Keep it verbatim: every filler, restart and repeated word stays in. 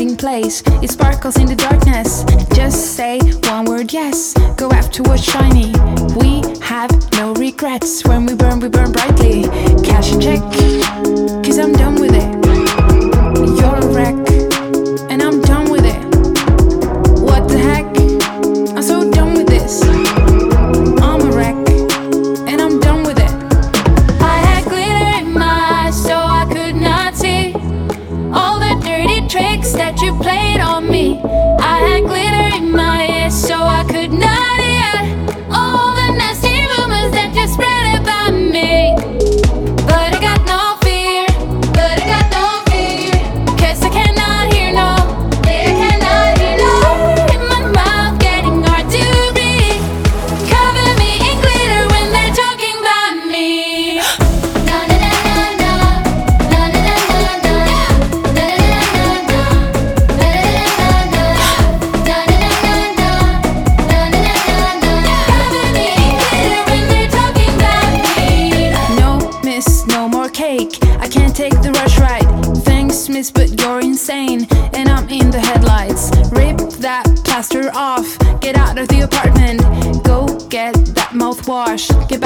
hiding place. It sparkles in the darkness. Just say one word, yes. Go after what's shiny. We have no regrets. When we burn, we burn brightly. Cash a check, cause I'm done with it. You're a wreck, and I'm done with it. What the heck? I'm so done with this. I'm a wreck, and I'm done with it. I had glitter in my eyes so I could not see all the dirty tricks that you played on me. I had glitter in my ears so I could not hear all the nasty rumors that you spread about me. But I got no fear, but I got no fear, cause I cannot hear no, I cannot hear no. In my mouth getting hard to breathe. Cover me in glitter when they're talking about me. Na na na na na, na na na na na, na na na na na, na na na na na, na na na na na, na na na na na. Cover me in glitter when they're talking about me. No, miss, no more cake. I can't take the rush ride. Thanks, miss, but you're insane. And I'm in the headlights. Rip that plaster off. Get out of the apartment. Go get that mouthwash. Get